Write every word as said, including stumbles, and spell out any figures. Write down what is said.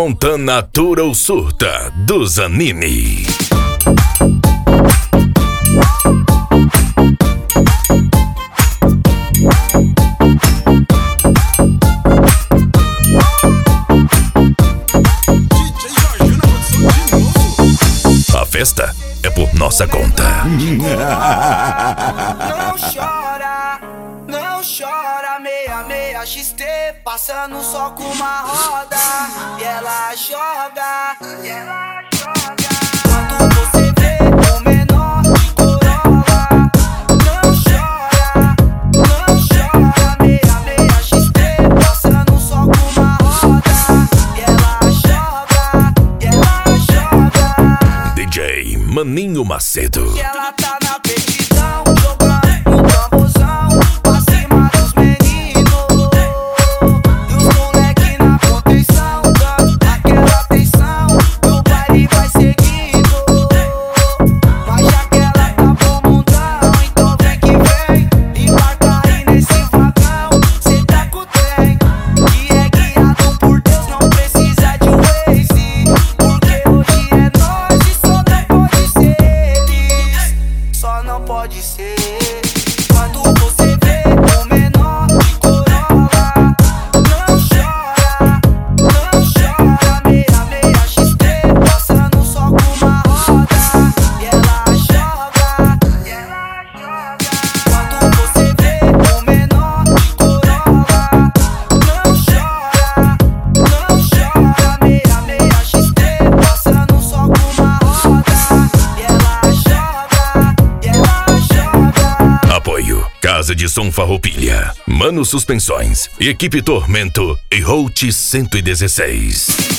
Montana Atura ou Surta, do Zanini. A festa é por nossa conta. Não chora, não chora, meia, meia X T, passando só com uma roda. E ela joga, e ela joga. Quando você vê o menor de Corolla, não chora, não chora, meia, meia X T, passando só com uma roda. E ela joga, e ela joga. D J Maninho Macedo. E ela tá na petidão, jogando um tamborzão pra cima dos meninos. E os moleque na contenção, dando aquela atenção. E o baile vai seguindo. Mas já que ela tá bom mundão, então vem que vem. Embarca aí nesse vagão, senta com o trem. Que é guiado por Deus, não precisa de um Waze. Porque hoje é nós e só não pode ser eles. Só não pode ser. Quando você vê o menor de Corolla, não chora, não chora, meia, meia X T, passando só com uma roda. E ela joga, e ela joga. Quando você vê o menor de Corolla, não chora, não chora, meia, meia X T, passando só com uma roda. E ela joga, e ela joga. Apoio Casa de Som Farroupilha, Mano Suspensões, Equipe Tormento e Holt cento e dezesseis.